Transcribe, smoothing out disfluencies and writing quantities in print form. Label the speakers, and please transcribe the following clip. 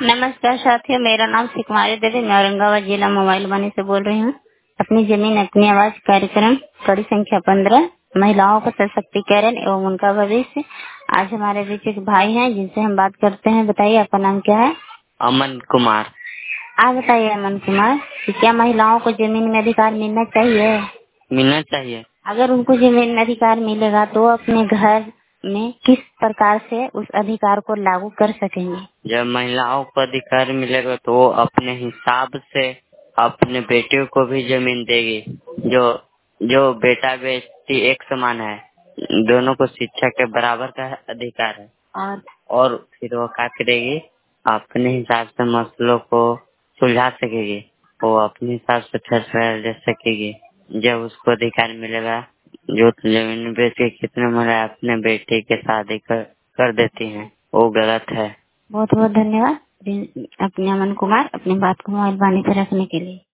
Speaker 1: नमस्कार साथियों, मेरा नाम सुकुमारी देवी, मैं औरंगाबाद जिला मोबाइल वानी से बोल रही हूँ। अपनी जमीन अपनी आवाज कार्यक्रम कड़ी संख्या 15 महिलाओं का सशक्तिकरण एवं उनका भविष्य। आज हमारे बीच एक भाई हैं जिनसे हम बात करते हैं। बताइए आपका नाम क्या है?
Speaker 2: अमन कुमार।
Speaker 1: आप बताइए अमन कुमार कि क्या महिलाओं को जमीन में अधिकार मिलना चाहिए?
Speaker 2: मिलना चाहिए।
Speaker 1: अगर उनको जमीन में अधिकार मिलेगा तो अपने घर में किस प्रकार से उस अधिकार को लागू कर सकेंगे?
Speaker 2: जब महिलाओं को अधिकार मिलेगा तो वो अपने हिसाब से अपने बेटियों को भी जमीन देगी। जो जो बेटा बेटी एक समान है, दोनों को शिक्षा के बराबर का अधिकार है। और फिर वो क्या करेगी, अपने हिसाब से मसलों को सुलझा सकेगी। वो अपने हिसाब से फैसला ले सकेगी। जब उसको अधिकार मिलेगा, जो जमीन बेच के कितने महिला अपने बेटे के शादी कर देती हैं, वो गलत है।
Speaker 1: बहुत बहुत धन्यवाद अपने अमन कुमार अपनी बात को मोबाइल वाणी पर रखने के लिए।